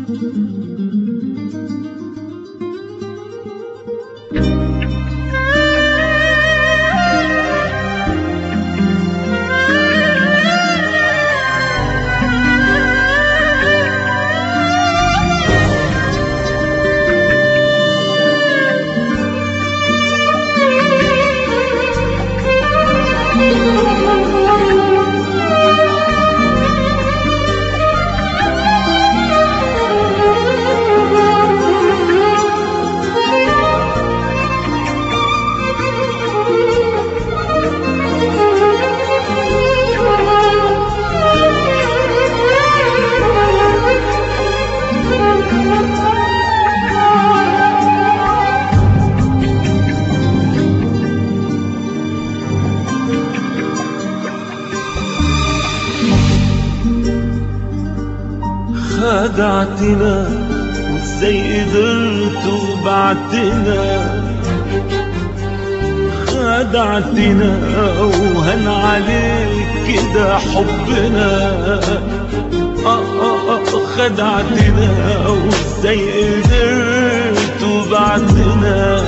خدعتنا وازاي قدرت وبعتنا، خدعتنا وهن عليك كده حبنا. خدعتنا وازاي قدرت وبعتنا،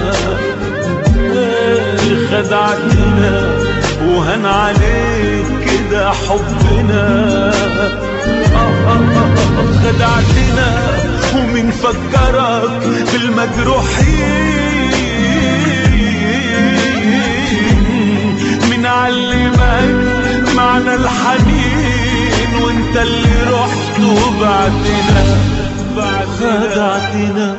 خدعتنا وهن عليك كده حبنا. خدعتنا ومين فكرك بالمجروحين، مين علمك معنى الحنين وانت اللي رحت وبعتنا. خدعتنا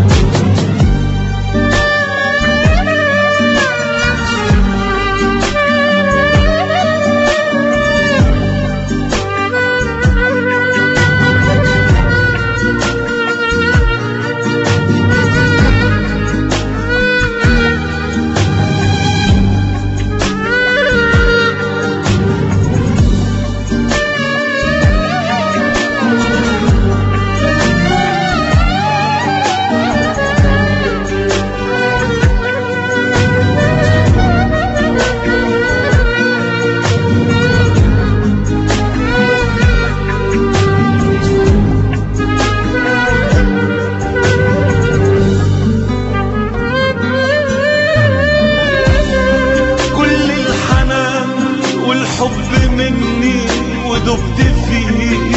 حب مني ودبت فيه،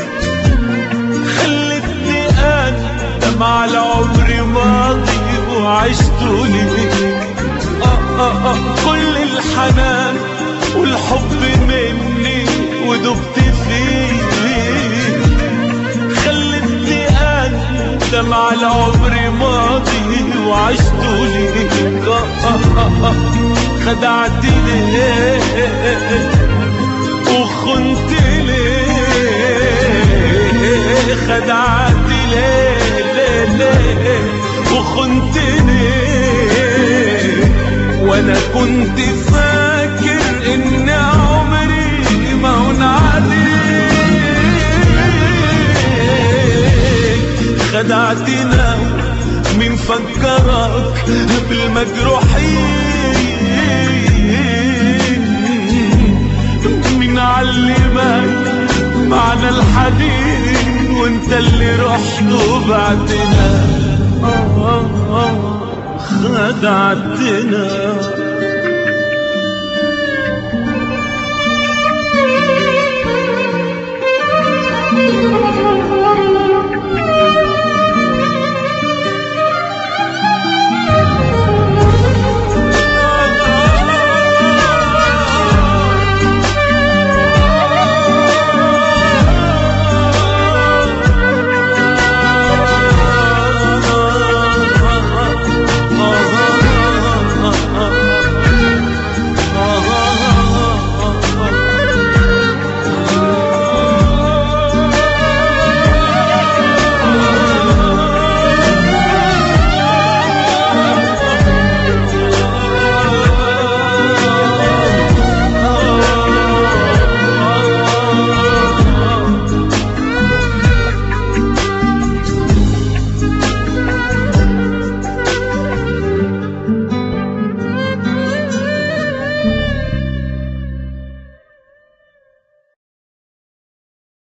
خلتني أندم على عمري ماضي وعشت ليك. كل الحنان والحب مني ودبت فيه، خلتني أندم على عمري ماضي وعشت ليك. خدعتني وخنت ليه، خدعتني ليه وخنتني، وانا كنت فاكر ان عمري ما هون عليك. خدعتنا مين فكرك بالمجروحين، مين علمك معنى الحنين وانت اللي رحت وبعتنا. خدعتنا